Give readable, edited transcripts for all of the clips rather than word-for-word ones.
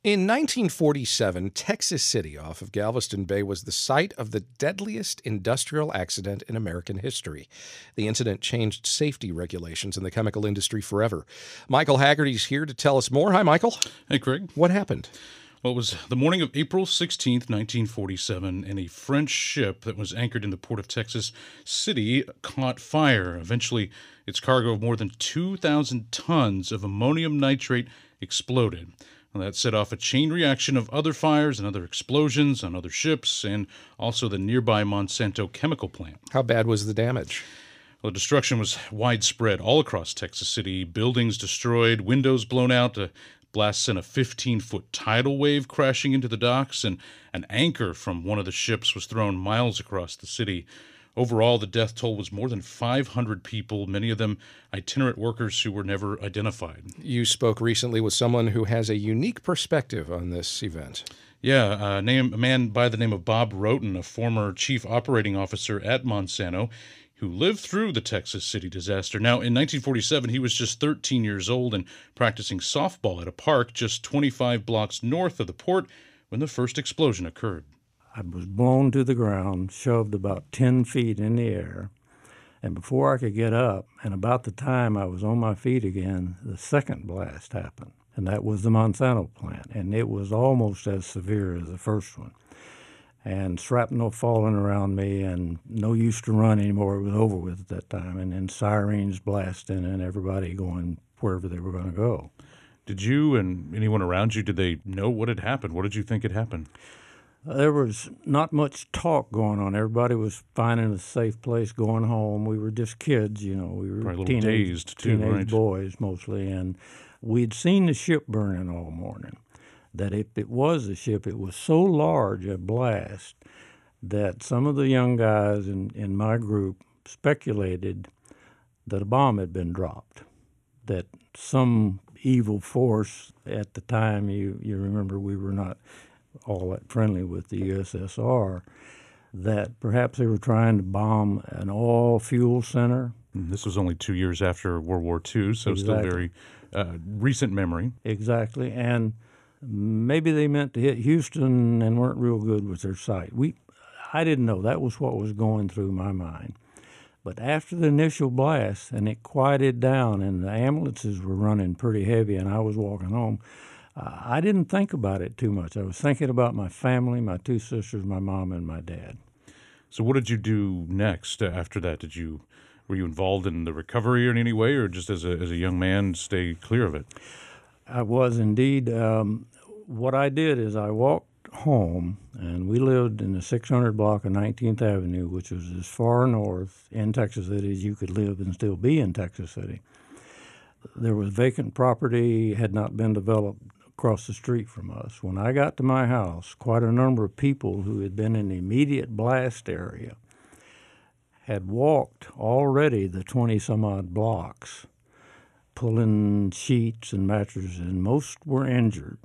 In 1947, Texas City off of Galveston Bay was the site of the deadliest industrial accident in American history. The incident changed safety regulations in the chemical industry forever. Michael Haggerty's here to tell us more. Hi, Michael. Hey, Craig. What happened? Well, it was the morning of April 16th, 1947, and a French ship that was anchored in the port of Texas City caught fire. Eventually, its cargo of more than 2,000 tons of ammonium nitrate exploded. And that set off a chain reaction of other fires and other explosions on other ships and also the nearby Monsanto chemical plant. How bad was the damage? Well, the destruction was widespread all across Texas City. Buildings destroyed, windows blown out. The blast sent a 15-foot tidal wave crashing into the docks, and an anchor from one of the ships was thrown miles across the city. Overall, the death toll was more than 500 people, many of them itinerant workers who were never identified. You spoke recently with someone who has a unique perspective on this event. Yeah, a man by the name of Bob Roten, a former chief operating officer at Monsanto, who lived through the Texas City disaster. Now, in 1947, he was just 13 years old and practicing softball at a park just 25 blocks north of the port when the first explosion occurred. I was blown to the ground, shoved about 10 feet in the air, and before I could get up, and about the time I was on my feet again, the second blast happened, and that was the Monsanto plant, and it was almost as severe as the first one. And shrapnel falling around me, and no use to run anymore. It was over with at that time, and then sirens blasting and everybody going wherever they were going to go. Did you and anyone around you, did they know what had happened? What did you think had happened? There was not much talk going on. Everybody was finding a safe place, going home. We were just kids, you know. We were probably a little dazed, too, teenage right? boys mostly, and we'd seen the ship burning all morning. That if it was a ship, it was so large a blast that some of the young guys in my group speculated that a bomb had been dropped, that some evil force at the time, you remember we were not all that friendly with the USSR, that perhaps they were trying to bomb an all-fuel center. This was only 2 years after World War II, so Exactly. Still very recent memory. Exactly, and maybe they meant to hit Houston and weren't real good with their sight. I didn't know. That was what was going through my mind. But after the initial blast, and it quieted down, and the ambulances were running pretty heavy, and I was walking home, I didn't think about it too much. I was thinking about my family, my two sisters, my mom, and my dad. So what did you do next after that? Were you involved in the recovery in any way, or just as a young man stay clear of it? I was indeed. What I did is I walked home, and we lived in the 600 block of 19th Avenue, which was as far north in Texas City as you could live and still be in Texas City. There was vacant property, had not been developed across the street from us. When I got to my house, quite a number of people who had been in the immediate blast area had walked already the 20-some-odd blocks, pulling sheets and mattresses, and most were injured.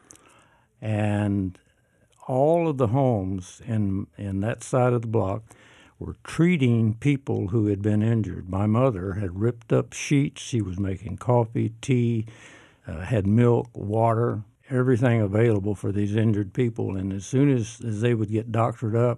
And all of the homes in that side of the block were treating people who had been injured. My mother had ripped up sheets. She was making coffee, tea, had milk, water, everything available for these injured people. And as soon as they would get doctored up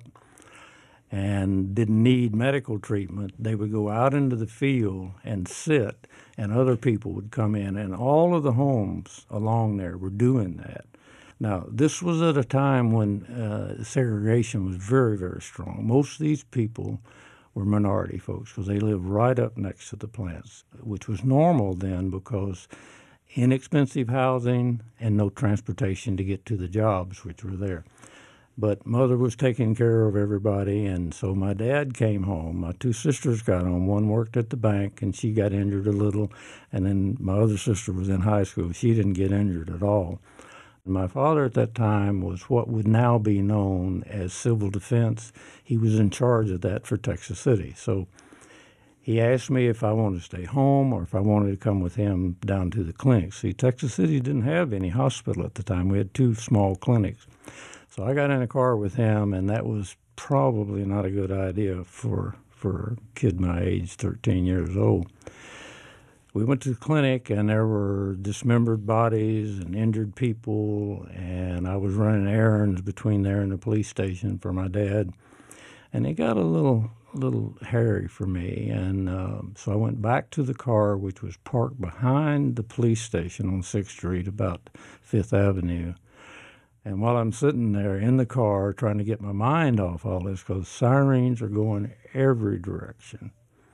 and didn't need medical treatment, they would go out into the field and sit, and other people would come in. And all of the homes along there were doing that. Now, this was at a time when segregation was very, very strong. Most of these people were minority folks because they lived right up next to the plants, which was normal then because inexpensive housing and no transportation to get to the jobs which were there. But Mother was taking care of everybody, and so my dad came home. My two sisters got home. One worked at the bank, and she got injured a little, and then my other sister was in high school. She didn't get injured at all. My father at that time was what would now be known as civil defense. He was in charge of that for Texas City. So he asked me if I wanted to stay home or if I wanted to come with him down to the clinic. See, Texas City didn't have any hospital at the time. We had two small clinics. So I got in a car with him, and that was probably not a good idea for a kid my age, 13 years old. we went to the clinic, and there were dismembered bodies and injured people, and I was running errands between there and the police station for my dad, and it got a little hairy for me, and so I went back to the car, which was parked behind the police station on 6th Street, about 5th Avenue. And while I'm sitting there in the car trying to get my mind off all this, because sirens are going every direction,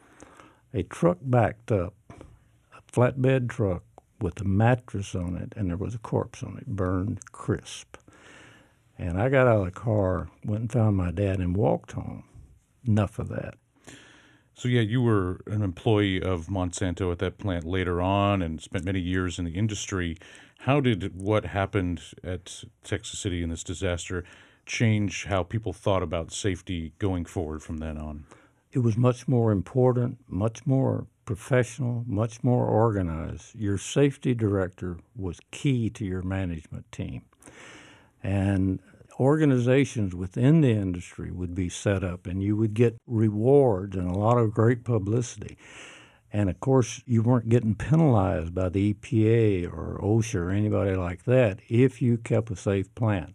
a truck backed up, a flatbed truck with a mattress on it, and there was a corpse on it, burned crisp. And I got out of the car, went and found my dad, and walked home. Enough of that. So, yeah, you were an employee of Monsanto at that plant later on and spent many years in the industry. How did what happened at Texas City in this disaster change how people thought about safety going forward from then on? It was much more important, much more professional, much more organized. Your safety director was key to your management team. And organizations within the industry would be set up, and you would get rewards and a lot of great publicity. And, of course, you weren't getting penalized by the EPA or OSHA or anybody like that if you kept a safe plant.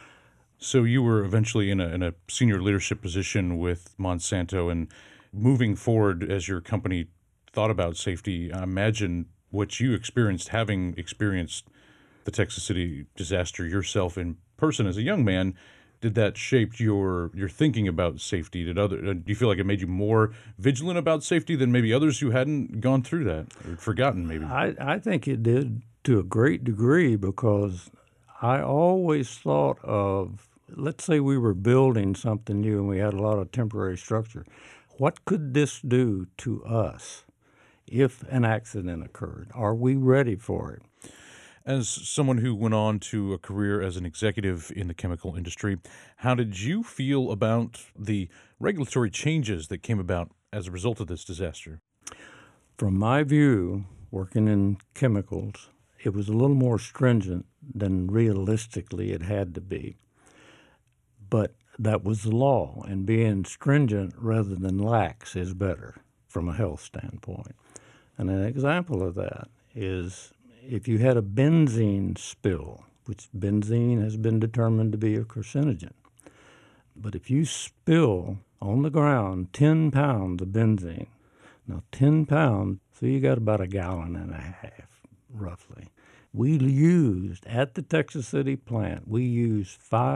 So you were eventually in a senior leadership position with Monsanto, and moving forward as your company thought about safety, I imagine what you experienced, having experienced the Texas City disaster yourself in person as a young man, did that shape your thinking about safety? Do you feel like it made you more vigilant about safety than maybe others who hadn't gone through that or forgotten maybe? I think it did to a great degree, because I always thought of, let's say we were building something new and we had a lot of temporary structure. What could this do to us if an accident occurred? Are we ready for it? As someone who went on to a career as an executive in the chemical industry, how did you feel about the regulatory changes that came about as a result of this disaster? From my view, working in chemicals, it was a little more stringent than realistically it had to be. But that was the law, and being stringent rather than lax is better from a health standpoint. And an example of that is if you had a benzene spill, which benzene has been determined to be a carcinogen, but if you spill on the ground 10 pounds of benzene, now 10 pounds, so you got about 1.5 gallons, roughly. We used, at the Texas City plant, we used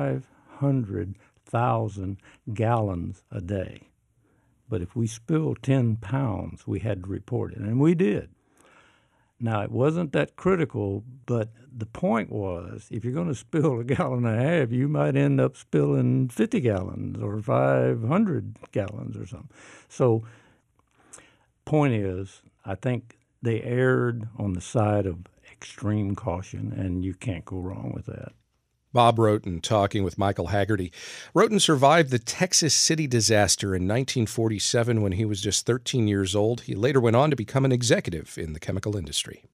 500,000 gallons a day. But if we spilled 10 pounds, we had to report it, and we did. Now, it wasn't that critical, but the point was, if you're going to spill 1.5 gallons, you might end up spilling 50 gallons or 500 gallons or something. So, point is, I think they erred on the side of extreme caution, and you can't go wrong with that. Bob Roten talking with Michael Haggerty. Roten survived the Texas City disaster in 1947 when he was just 13 years old. He later went on to become an executive in the chemical industry.